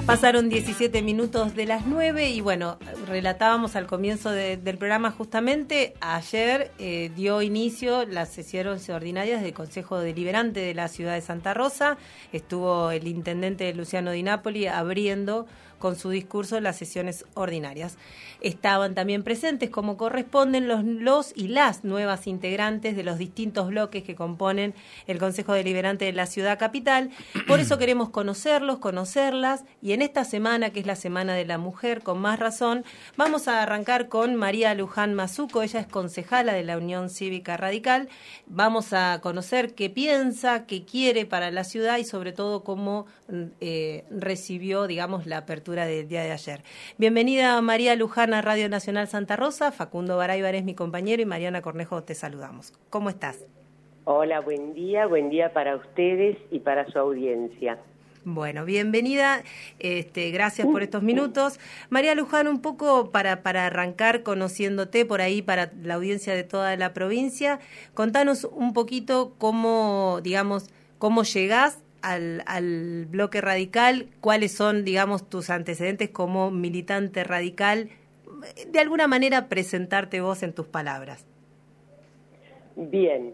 Pasaron 17 minutos de las 9 y bueno, relatábamos al comienzo del programa justamente, ayer dio inicio las sesiones ordinarias del Consejo Deliberante de la ciudad de Santa Rosa. Estuvo el intendente Luciano Di Napoli abriendo con su discurso las sesiones ordinarias. Estaban también presentes, como corresponden, los y las nuevas integrantes de los distintos bloques que componen el Consejo Deliberante de la ciudad capital. Por eso queremos conocerlos, conocerlas, y en esta semana, que es la Semana de la Mujer, con más razón, vamos a arrancar con María Luján Mazuco. Ella es concejala de la Unión Cívica Radical. Vamos a conocer qué piensa, qué quiere para la ciudad y sobre todo cómo recibió, digamos, la apertura del día de ayer. Bienvenida María Luján a Radio Nacional Santa Rosa. Facundo Baraybar es mi compañero y Mariana Cornejo te saludamos. ¿Cómo estás? Hola, buen día para ustedes y para su audiencia. Bueno, bienvenida, gracias por estos minutos. María Luján, un poco para arrancar conociéndote por ahí, para la audiencia de toda la provincia, contanos un poquito cómo llegás al bloque radical, cuáles son, digamos, tus antecedentes como militante radical, de alguna manera presentarte vos en tus palabras. Bien,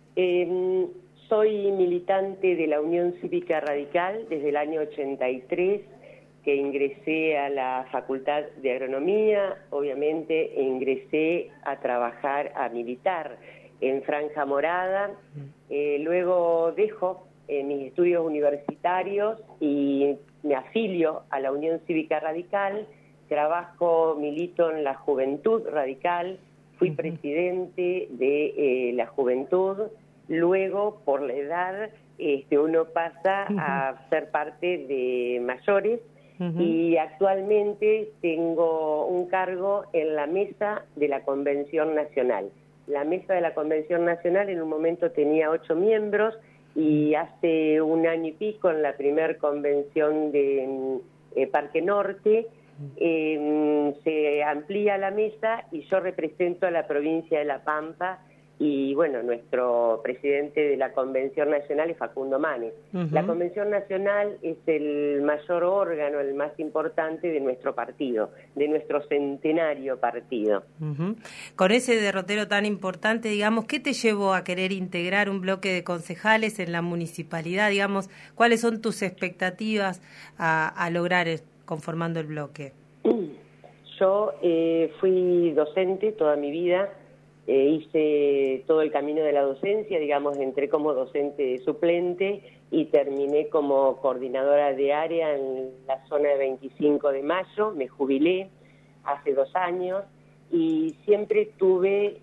soy militante de la Unión Cívica Radical desde el año 83, que ingresé a la Facultad de Agronomía, obviamente ingresé a trabajar, a militar en Franja Morada, luego dejo mis estudios universitarios y me afilio a la Unión Cívica Radical, milito en la Juventud Radical, fui presidente de la Juventud, luego por la edad uno pasa a ser parte de mayores y actualmente tengo un cargo en la mesa de la Convención Nacional. La mesa de la Convención Nacional en un momento tenía 8 miembros, y hace un año y pico, en la primer convención de Parque Norte, se amplía la mesa y yo represento a la provincia de La Pampa, y bueno, nuestro presidente de la Convención Nacional es Facundo Manes. La Convención Nacional es el mayor órgano, el más importante de nuestro partido, de nuestro centenario partido. Con ese derrotero tan importante, digamos, ¿qué te llevó a querer integrar un bloque de concejales en la municipalidad? Digamos, ¿cuáles son tus expectativas a lograr conformando el bloque? Yo fui docente toda mi vida. Hice todo el camino de la docencia, digamos, entré como docente suplente y terminé como coordinadora de área en la zona de 25 de mayo, me jubilé hace 2 años y siempre tuve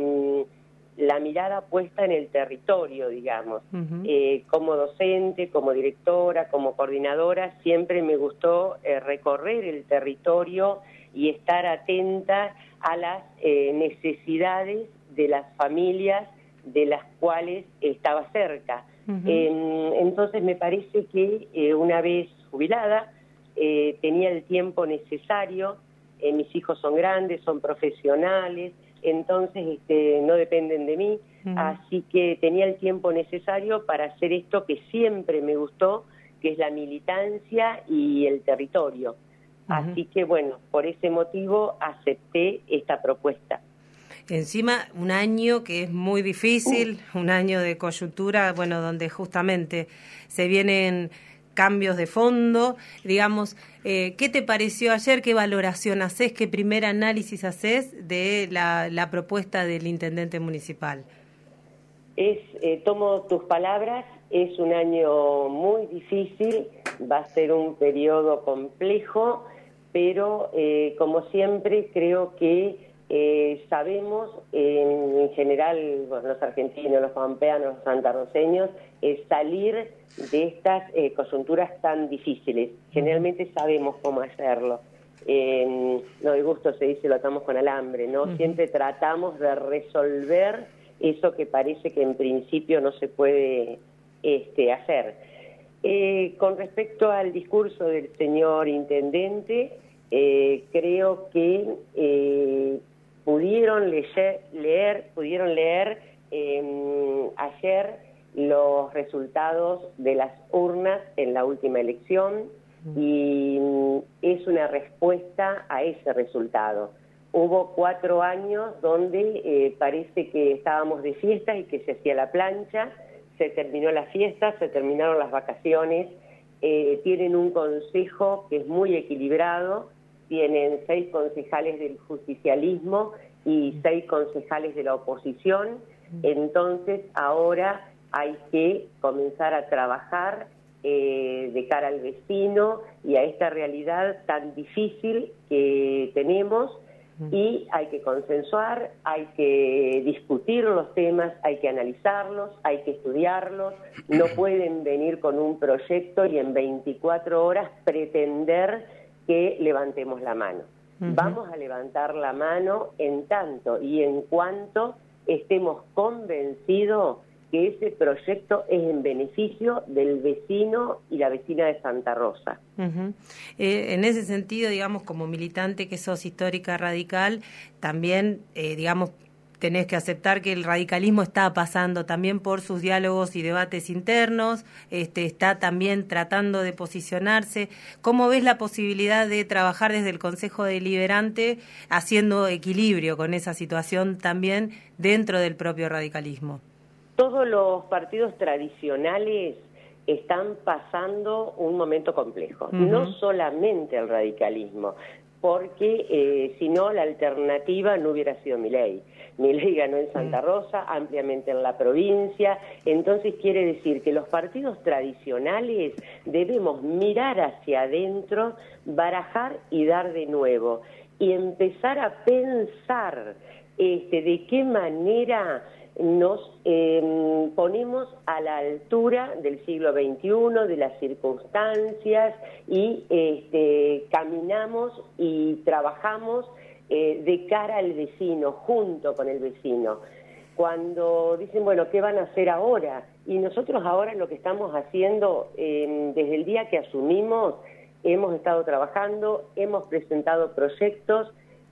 la mirada puesta en el territorio, digamos. Como docente, como directora, como coordinadora, siempre me gustó recorrer el territorio y estar atenta a las necesidades de las familias de las cuales estaba cerca. Entonces me parece que una vez jubilada tenía el tiempo necesario. Mis hijos son grandes, son profesionales, entonces no dependen de mí, así que tenía el tiempo necesario para hacer esto que siempre me gustó, que es la militancia y el territorio. Así que bueno, por ese motivo acepté esta propuesta. Encima, un año que es muy difícil, un año de coyuntura, bueno, donde justamente se vienen cambios de fondo, digamos. ¿Qué te pareció ayer? ¿Qué valoración haces? ¿Qué primer análisis haces de la propuesta del intendente municipal? Tomo tus palabras, es un año muy difícil, va a ser un periodo complejo, pero como siempre creo que sabemos en general, bueno, los argentinos, los pampeanos, los santarroceños, salir de estas coyunturas tan difíciles. Generalmente sabemos cómo hacerlo. No, de gusto se dice lo atamos con alambre, ¿no? Siempre tratamos de resolver eso que parece que en principio no se puede hacer. Con respecto al discurso del señor intendente, creo que pudieron leer ayer los resultados de las urnas en la última elección y es una respuesta a ese resultado. Hubo 4 años donde parece que estábamos de fiesta y que se hacía la plancha, se terminó la fiesta, se terminaron las vacaciones, tienen un consejo que es muy equilibrado, tienen 6 concejales del justicialismo y 6 concejales de la oposición, entonces ahora hay que comenzar a trabajar de cara al vecino y a esta realidad tan difícil que tenemos, y hay que consensuar, hay que discutir los temas, hay que analizarlos, hay que estudiarlos, no pueden venir con un proyecto y en 24 horas pretender que levantemos la mano. Vamos a levantar la mano en tanto y en cuanto estemos convencidos que ese proyecto es en beneficio del vecino y la vecina de Santa Rosa. En ese sentido, digamos, como militante que sos histórica radical, también, digamos, tenés que aceptar que el radicalismo está pasando también por sus diálogos y debates internos, está también tratando de posicionarse. ¿Cómo ves la posibilidad de trabajar desde el Consejo Deliberante haciendo equilibrio con esa situación también dentro del propio radicalismo? Todos los partidos tradicionales están pasando un momento complejo, no solamente el radicalismo, porque si no la alternativa no hubiera sido Milei. Milei ganó en Santa Rosa, ampliamente en la provincia, entonces quiere decir que los partidos tradicionales debemos mirar hacia adentro, barajar y dar de nuevo, y empezar a pensar de qué manera nos ponemos a la altura del siglo XXI, de las circunstancias, y caminamos y trabajamos de cara al vecino, junto con el vecino. Cuando dicen, bueno, ¿qué van a hacer ahora? Y nosotros ahora lo que estamos haciendo, desde el día que asumimos, hemos estado trabajando, hemos presentado proyectos,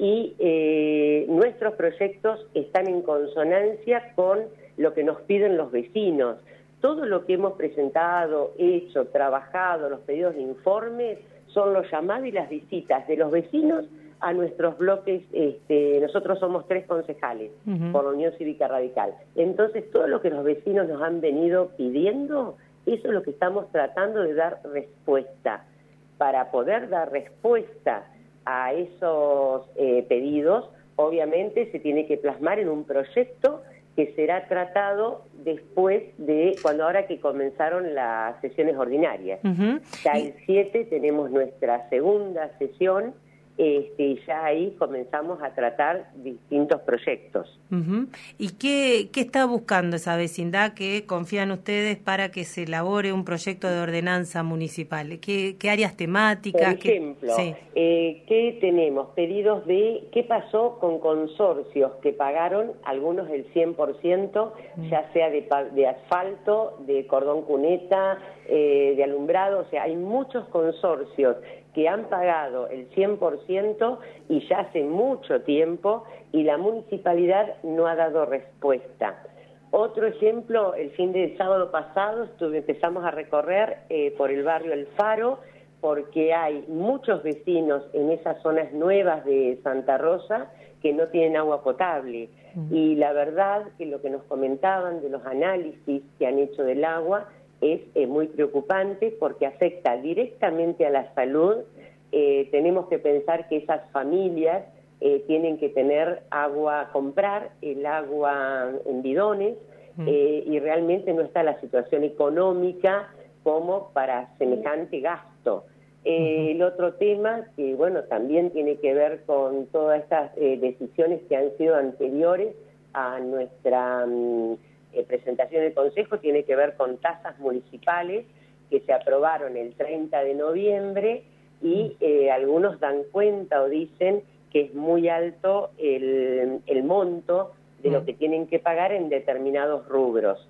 y nuestros proyectos están en consonancia con lo que nos piden los vecinos. Todo lo que hemos presentado, hecho, trabajado, los pedidos de informes, son los llamados y las visitas de los vecinos a nuestros bloques. Nosotros somos 3 concejales por la Unión Cívica Radical. Entonces, todo lo que los vecinos nos han venido pidiendo, eso es lo que estamos tratando de dar respuesta. Para poder dar respuesta a esos pedidos, obviamente se tiene que plasmar en un proyecto que será tratado después de ahora que comenzaron las sesiones ordinarias. Ya el 7 tenemos nuestra segunda sesión, y ya ahí comenzamos a tratar distintos proyectos. ¿Y qué está buscando esa vecindad que confían ustedes para que se elabore un proyecto de ordenanza municipal? ¿Qué áreas temáticas? Por ejemplo, ¿qué tenemos? Pedidos de qué pasó con consorcios que pagaron, algunos el 100%, ya sea de asfalto, de cordón cuneta, de alumbrado, o sea, hay muchos consorcios que han pagado el 100% y ya hace mucho tiempo, y la municipalidad no ha dado respuesta. Otro ejemplo, el fin de sábado pasado empezamos a recorrer por el barrio El Faro, porque hay muchos vecinos en esas zonas nuevas de Santa Rosa que no tienen agua potable. Y la verdad que lo que nos comentaban de los análisis que han hecho del agua es muy preocupante, porque afecta directamente a la salud. Tenemos que pensar que esas familias tienen que tener agua, comprar el agua en bidones, y realmente no está la situación económica como para semejante gasto. El otro tema que, bueno, también tiene que ver con todas estas decisiones que han sido anteriores a nuestra presentación del Consejo, tiene que ver con tasas municipales que se aprobaron el 30 de noviembre, y algunos dan cuenta o dicen que es muy alto el monto de lo que tienen que pagar en determinados rubros.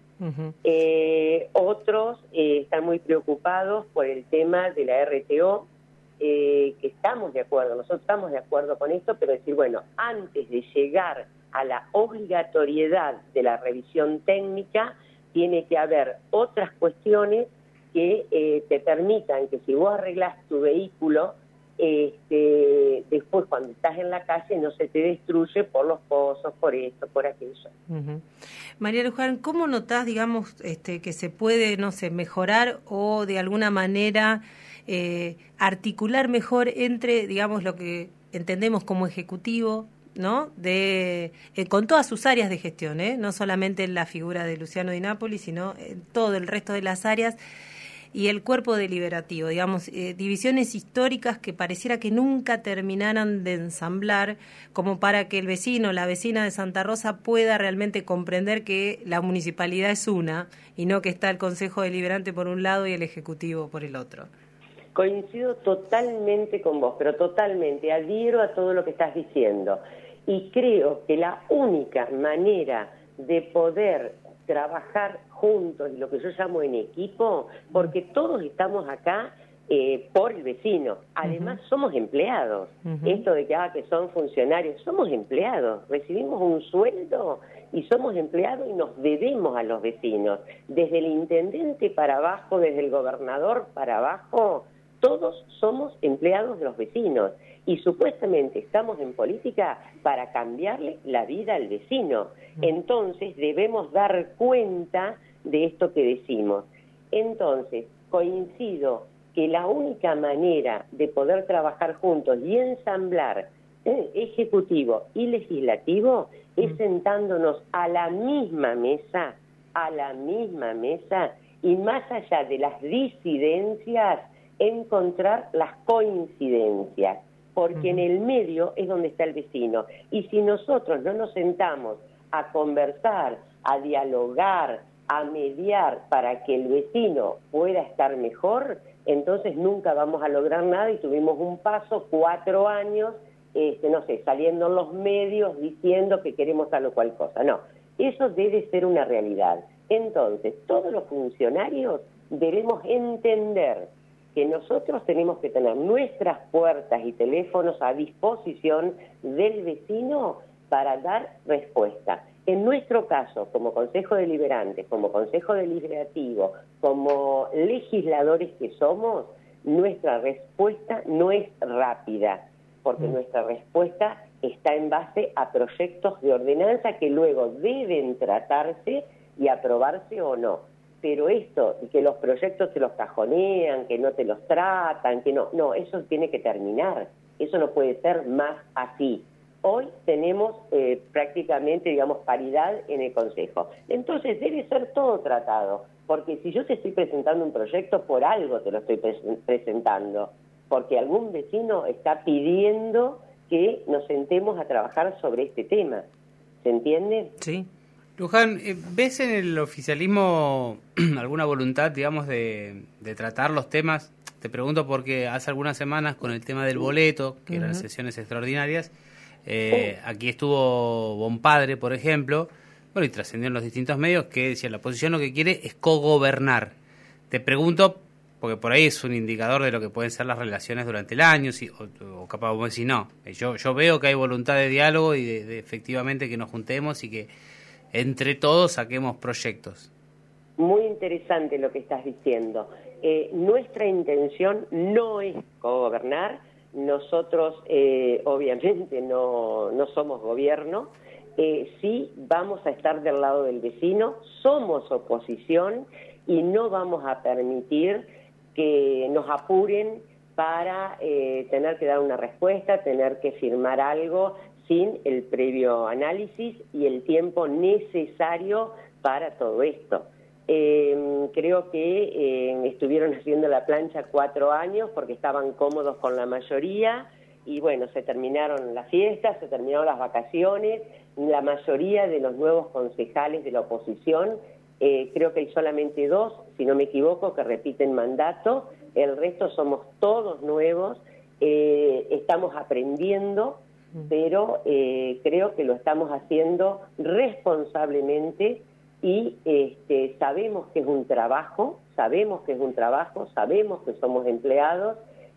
Otros están muy preocupados por el tema de la RTO, que estamos de acuerdo, nosotros estamos de acuerdo con esto, pero decir, bueno, antes de llegar a la obligatoriedad de la revisión técnica, tiene que haber otras cuestiones que te permitan que si vos arreglás tu vehículo, después cuando estás en la calle no se te destruye por los pozos, por esto, por aquello. Uh-huh. María Luján, ¿cómo notás, digamos, que se puede, no sé, mejorar o de alguna manera articular mejor entre, digamos, lo que entendemos como ejecutivo, ¿no? Con todas sus áreas de gestión, no solamente en la figura de Luciano Di Napoli, sino en todo el resto de las áreas, y el cuerpo deliberativo, digamos, divisiones históricas que pareciera que nunca terminaran de ensamblar, como para que el vecino, la vecina de Santa Rosa pueda realmente comprender que la municipalidad es una y no que está el Consejo Deliberante por un lado y el Ejecutivo por el otro. Coincido totalmente con vos, pero totalmente, adhiero a todo lo que estás diciendo. Y creo que la única manera de poder trabajar juntos, lo que yo llamo en equipo, porque todos estamos acá por el vecino. Además, somos empleados. Esto de que son funcionarios, somos empleados. Recibimos un sueldo y somos empleados y nos debemos a los vecinos. Desde el intendente para abajo, desde el gobernador para abajo, todos somos empleados de los vecinos y supuestamente estamos en política para cambiarle la vida al vecino. Entonces debemos dar cuenta de esto que decimos. Entonces coincido que la única manera de poder trabajar juntos y ensamblar ejecutivo y legislativo es sentándonos a la misma mesa y más allá de las disidencias, encontrar las coincidencias, porque en el medio es donde está el vecino. Y si nosotros no nos sentamos a conversar, a dialogar, a mediar para que el vecino pueda estar mejor, entonces nunca vamos a lograr nada y tuvimos un paso, 4 años, no sé, saliendo en los medios diciendo que queremos tal o cual cosa. No, eso debe ser una realidad. Entonces, todos los funcionarios debemos entender que nosotros tenemos que tener nuestras puertas y teléfonos a disposición del vecino para dar respuesta. En nuestro caso, como Consejo Deliberante, como Consejo Deliberativo, como legisladores que somos, nuestra respuesta no es rápida, porque nuestra respuesta está en base a proyectos de ordenanza que luego deben tratarse y aprobarse o no. Pero esto, que los proyectos te los cajonean, que no te los tratan, que no, eso tiene que terminar. Eso no puede ser más así. Hoy tenemos prácticamente, digamos, paridad en el Consejo. Entonces debe ser todo tratado, porque si yo te estoy presentando un proyecto, por algo te lo estoy presentando, porque algún vecino está pidiendo que nos sentemos a trabajar sobre este tema. ¿Se entiende? Sí. Luján, ¿ves en el oficialismo alguna voluntad, digamos, de tratar los temas? Te pregunto porque hace algunas semanas con el tema del boleto, que eran sesiones extraordinarias, aquí estuvo Bonpadre, por ejemplo, bueno, y trascendió en los distintos medios, que decía, la oposición lo que quiere es cogobernar. Te pregunto, porque por ahí es un indicador de lo que pueden ser las relaciones durante el año, o capaz vos decís, no, yo veo que hay voluntad de diálogo y de efectivamente que nos juntemos y que entre todos saquemos proyectos. Muy interesante lo que estás diciendo. Nuestra intención no es cogobernar. Nosotros obviamente no somos gobierno. Sí vamos a estar del lado del vecino, somos oposición y no vamos a permitir que nos apuren para tener que dar una respuesta, tener que firmar algo sin el previo análisis y el tiempo necesario para todo esto. Creo que estuvieron haciendo la plancha 4 años porque estaban cómodos con la mayoría y bueno, se terminaron las fiestas, se terminaron las vacaciones, la mayoría de los nuevos concejales de la oposición, creo que hay solamente 2, si no me equivoco, que repiten mandato, el resto somos todos nuevos, estamos aprendiendo, pero creo que lo estamos haciendo responsablemente y sabemos que es un trabajo, sabemos que somos empleados,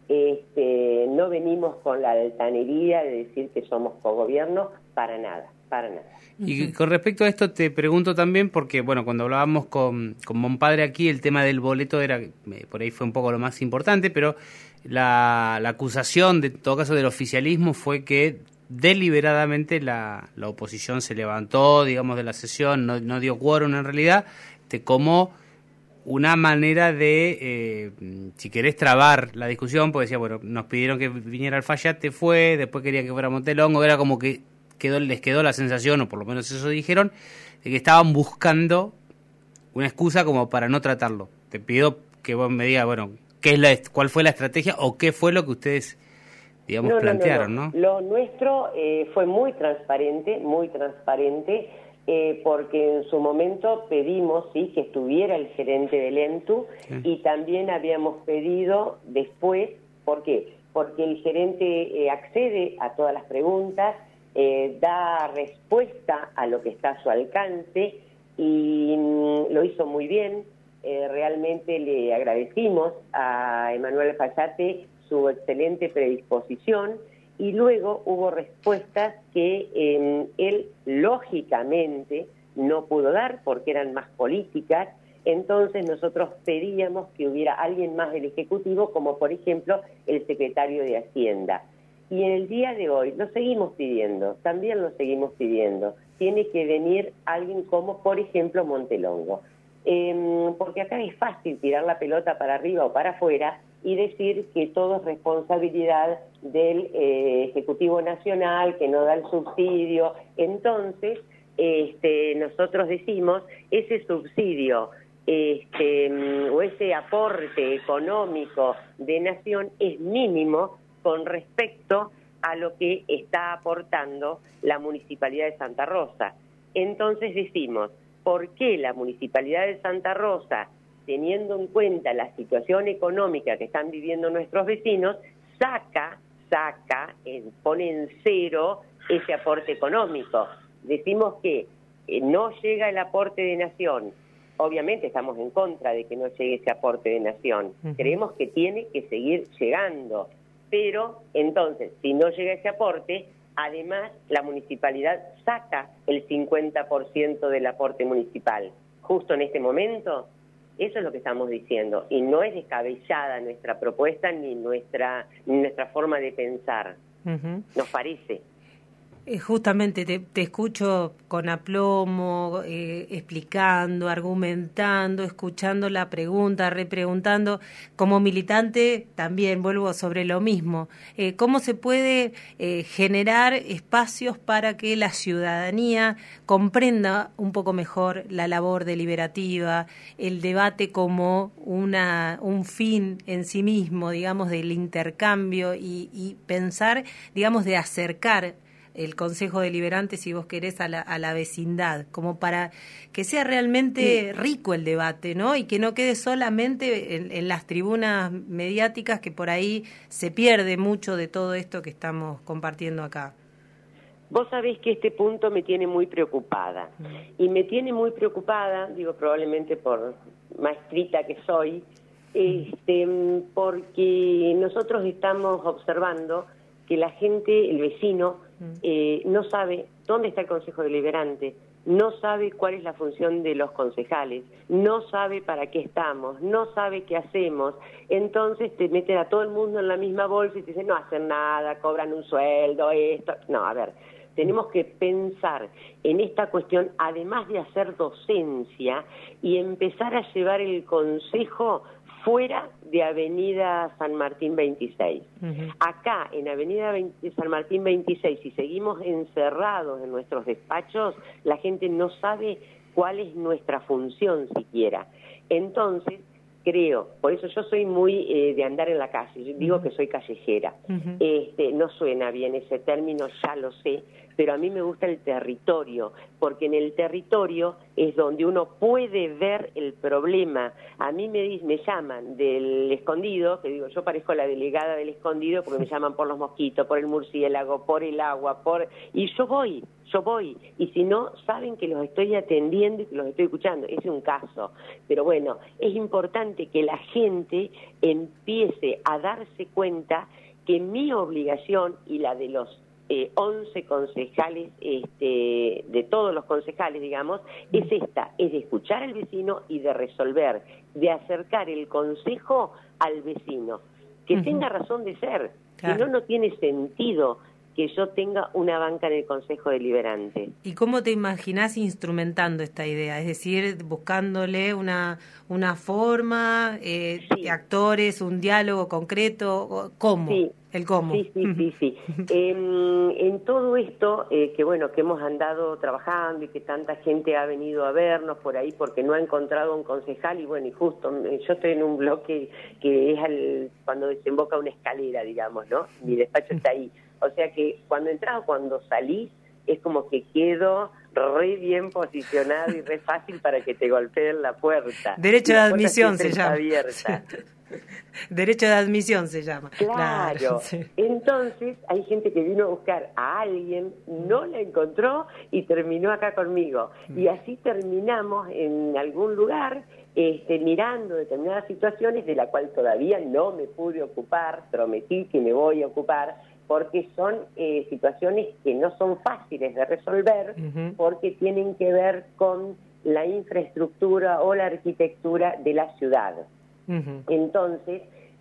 no venimos con la altanería de decir que somos cogobierno, para nada. Y con respecto a esto te pregunto también, porque bueno, cuando hablábamos con Bonpadre aquí, el tema del boleto era, por ahí fue un poco lo más importante, pero la acusación, en todo caso, del oficialismo fue que deliberadamente la oposición se levantó, digamos, de la sesión, no dio quórum en realidad, como una manera de, si querés trabar la discusión, porque decía, bueno, nos pidieron que viniera Alfayate, fue, después querían que fuera Montelongo, era como que les quedó la sensación, o por lo menos eso dijeron, de que estaban buscando una excusa como para no tratarlo. Te pido que vos me digas, bueno, cuál fue la estrategia o qué fue lo que ustedes, digamos, plantearon, ¿no? Lo nuestro fue muy transparente, porque en su momento pedimos que estuviera el gerente del ENTU, y también habíamos pedido después, ¿por qué? Porque el gerente accede a todas las preguntas, da respuesta a lo que está a su alcance, y lo hizo muy bien. Realmente le agradecimos a Emanuel Alfayate su excelente predisposición, y luego hubo respuestas que él lógicamente no pudo dar porque eran más políticas. Entonces nosotros pedíamos que hubiera alguien más del Ejecutivo, como por ejemplo el secretario de Hacienda. Y en el día de hoy lo seguimos pidiendo, también lo seguimos pidiendo. Tiene que venir alguien como por ejemplo Montelongo. Porque acá es fácil tirar la pelota para arriba o para afuera y decir que todo es responsabilidad del Ejecutivo Nacional, que no da el subsidio. Entonces, nosotros decimos, ese subsidio o ese aporte económico de Nación es mínimo con respecto a lo que está aportando la Municipalidad de Santa Rosa. Entonces decimos, ¿por qué la Municipalidad de Santa Rosa, teniendo en cuenta la situación económica que están viviendo nuestros vecinos, pone en cero ese aporte económico? Decimos que no llega el aporte de Nación. Obviamente estamos en contra de que no llegue ese aporte de Nación. Creemos que tiene que seguir llegando. Pero entonces, si no llega ese aporte, además la municipalidad saca el 50% del aporte municipal. Justo en este momento, eso es lo que estamos diciendo. Y no es descabellada nuestra propuesta ni nuestra forma de pensar. Nos parece. Justamente te escucho con aplomo, explicando, argumentando, escuchando la pregunta, repreguntando. Como militante también vuelvo sobre lo mismo. ¿Cómo se puede generar espacios para que la ciudadanía comprenda un poco mejor la labor deliberativa, el debate como un fin en sí mismo, digamos, del intercambio y pensar, digamos, de acercar el Consejo Deliberante, si vos querés, a la vecindad, como para que sea realmente rico el debate, ¿no? Y que no quede solamente en las tribunas mediáticas, que por ahí se pierde mucho de todo esto que estamos compartiendo acá. Vos sabés que este punto me tiene muy preocupada. Y me tiene muy preocupada, digo, probablemente por maestrita que soy, porque nosotros estamos observando que la gente, el vecino, no sabe dónde está el Consejo Deliberante, no sabe cuál es la función de los concejales, no sabe para qué estamos, no sabe qué hacemos. Entonces te meten a todo el mundo en la misma bolsa y te dicen, no hacen nada, cobran un sueldo, esto. No, a ver, tenemos que pensar en esta cuestión, además de hacer docencia y empezar a llevar el consejo fuera de Avenida San Martín 26. Acá, en Avenida San Martín 26, si seguimos encerrados en nuestros despachos, la gente no sabe cuál es nuestra función siquiera. Entonces, creo, por eso yo soy muy de andar en la calle, yo digo que soy callejera. No suena bien ese término, ya lo sé, pero a mí me gusta el territorio, porque en el territorio es donde uno puede ver el problema. A mí me llaman del Escondido, que digo, yo parezco la delegada del Escondido porque me llaman por los mosquitos, por el murciélago, por el agua, y yo voy, y si no, saben que los estoy atendiendo y que los estoy escuchando. Ese es un caso. Pero bueno, es importante que la gente empiece a darse cuenta que mi obligación y la de los 11 concejales, de todos los concejales, digamos, es de escuchar al vecino y de resolver, de acercar el consejo al vecino. que tenga razón de ser. Claro. Si no tiene sentido que yo tenga una banca en el Consejo Deliberante. ¿Y cómo te imaginás instrumentando esta idea? Es decir, buscándole una forma, actores, un diálogo concreto, ¿cómo? Sí. El cómo. Sí. En todo esto, que bueno, que hemos andado trabajando y que tanta gente ha venido a vernos por ahí porque no ha encontrado un concejal, y bueno, y justo yo estoy en un bloque que es cuando desemboca una escalera, digamos, ¿no? Mi despacho está ahí. O sea que cuando entras o cuando salís, es como que quedo re bien posicionado y re fácil para que te golpeen la puerta. Derecho de admisión se llama. Abierta. Derecho de admisión se llama. Claro. Sí. Entonces hay gente que vino a buscar a alguien, no la encontró y terminó acá conmigo. Y así terminamos en algún lugar mirando determinadas situaciones de la cual todavía no me pude ocupar, prometí que me voy a ocupar, porque son situaciones que no son fáciles de resolver, porque tienen que ver con la infraestructura o la arquitectura de la ciudad. Entonces,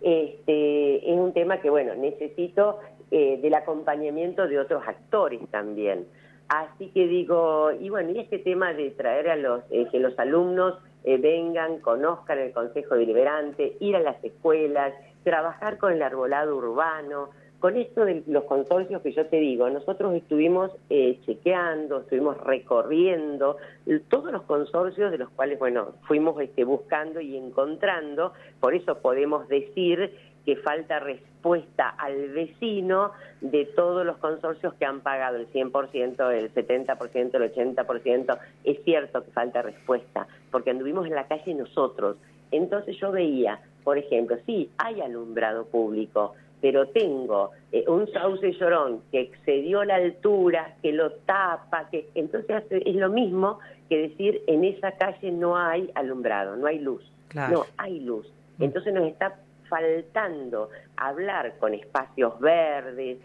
es un tema que, bueno, necesito del acompañamiento de otros actores también. Así que digo, y bueno, y este tema de traer a que los alumnos vengan, conozcan el Consejo Deliberante, ir a las escuelas, trabajar con el arbolado urbano. Con esto de los consorcios que yo te digo, nosotros estuvimos chequeando, estuvimos recorriendo todos los consorcios de los cuales, bueno, fuimos buscando y encontrando, por eso podemos decir que falta respuesta al vecino de todos los consorcios que han pagado el 100%, el 70%, el 80%. Es cierto que falta respuesta, porque anduvimos en la calle nosotros. Entonces yo veía, por ejemplo, sí, hay alumbrado público, pero tengo un sauce llorón que excedió la altura, que lo tapa, entonces es lo mismo que decir en esa calle no hay alumbrado, no hay luz. Claro. No hay luz. Entonces nos está faltando hablar con espacios verdes,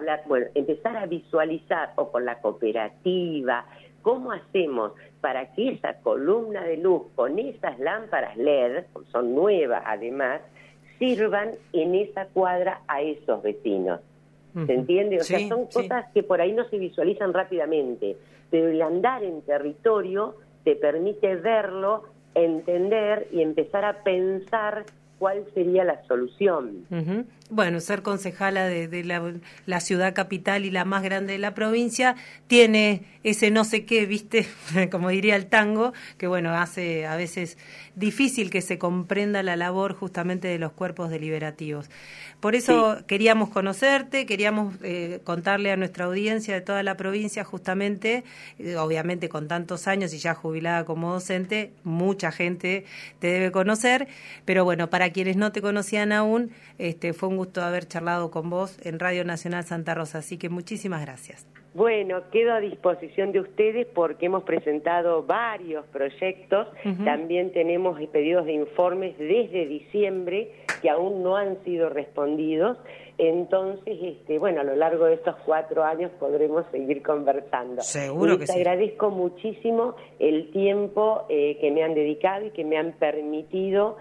empezar a visualizar o con la cooperativa, cómo hacemos para que esa columna de luz con esas lámparas LED, son nuevas además, sirvan en esa cuadra a esos vecinos. ¿Se entiende? O sea, son cosas que por ahí no se visualizan rápidamente, pero el andar en territorio te permite verlo, entender y empezar a pensar cuál sería la solución. Bueno, ser concejala de la ciudad capital y la más grande de la provincia tiene ese no sé qué, ¿viste? Como diría el tango, que bueno, hace a veces difícil que se comprenda la labor justamente de los cuerpos deliberativos. Por eso queríamos conocerte, queríamos contarle a nuestra audiencia de toda la provincia justamente, obviamente con tantos años y ya jubilada como docente, mucha gente te debe conocer, pero bueno, para quienes no te conocían aún, fue un gusto haber charlado con vos en Radio Nacional Santa Rosa, así que muchísimas gracias. Bueno, quedo a disposición de ustedes porque hemos presentado varios proyectos, también tenemos pedidos de informes desde diciembre que aún no han sido respondidos, entonces, bueno, a lo largo de estos 4 años podremos seguir conversando. Seguro que sí. Les agradezco muchísimo el tiempo que me han dedicado y que me han permitido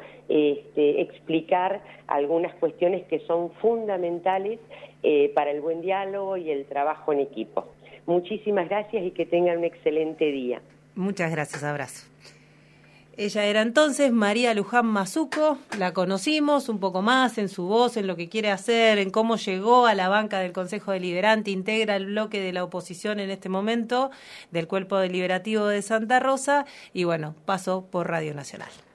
explicar algunas cuestiones que son fundamentales para el buen diálogo y el trabajo en equipo. Muchísimas gracias y que tengan un excelente día. Muchas gracias, abrazo. Ella era entonces María Luján Mazuco, la conocimos un poco más en su voz, en lo que quiere hacer, en cómo llegó a la banca del Consejo Deliberante, integra el bloque de la oposición en este momento, del Cuerpo Deliberativo de Santa Rosa, y bueno, pasó por Radio Nacional.